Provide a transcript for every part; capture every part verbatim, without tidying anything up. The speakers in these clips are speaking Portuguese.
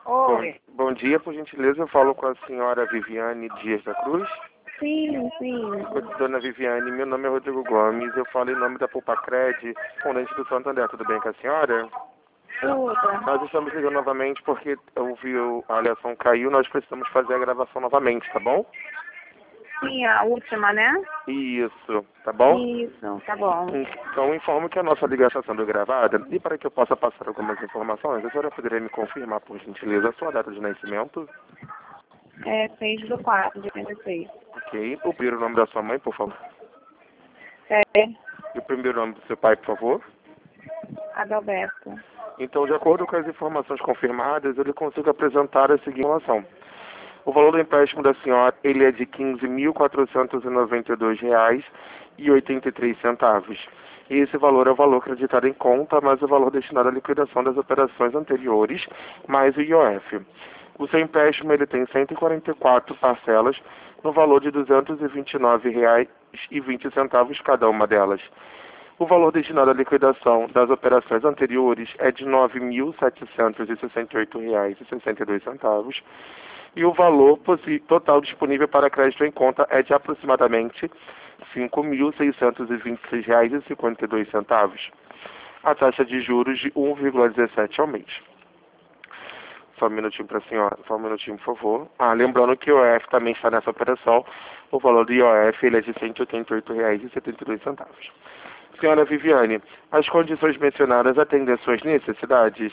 Bom, Oi. bom dia, por gentileza, eu falo com a senhora Viviane Dias da Cruz. Sim, sim. Oi, dona Viviane, meu nome é Rodrigo Gomes, eu falo em nome da Pulpacred, correspondente do Santander, tudo bem com a senhora? Tudo. Nós estamos ligando novamente porque eu vi o- a ligação caiu, nós precisamos fazer a gravação novamente, tá bom? Sim, a última, né? Isso, tá bom? Isso, tá bom. Então, informo que a nossa ligação está sendo gravada e para que eu possa passar algumas informações, a senhora poderia me confirmar, por gentileza, a sua data de nascimento? É seis do quatro de oitenta e seis. Ok. O primeiro nome da sua mãe, por favor. É, E o primeiro nome do seu pai, por favor. Adalberto. Então, de acordo com as informações confirmadas, eu lhe consigo apresentar a seguinte informação. O valor do empréstimo da senhora, ele é de quinze mil quatrocentos e noventa e dois reais e oitenta e três centavos. E esse valor é o valor acreditado em conta, mais o valor destinado à liquidação das operações anteriores, mais o I O F. O seu empréstimo, ele tem cento e quarenta e quatro parcelas, no valor de duzentos e vinte e nove reais e vinte centavos cada uma delas. O valor destinado à liquidação das operações anteriores é de nove mil setecentos e sessenta e oito reais e sessenta e dois centavos. E o valor total disponível para crédito em conta é de aproximadamente cinco mil seiscentos e vinte e seis reais e cinquenta e dois centavos. A taxa de juros de um vírgula dezessete ao mês. Só um minutinho para a senhora, só um minutinho, por favor. Ah, lembrando que o I O F também está nessa operação. O valor do I O F ele é de cento e oitenta e oito reais e setenta e dois centavos. Senhora Viviane, as condições mencionadas atendem às suas necessidades?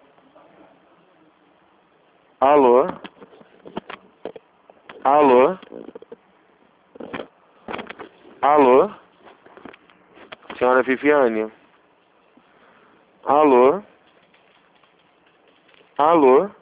Alô? Alô? Alô? Senhora Viviane? Alô? Alô?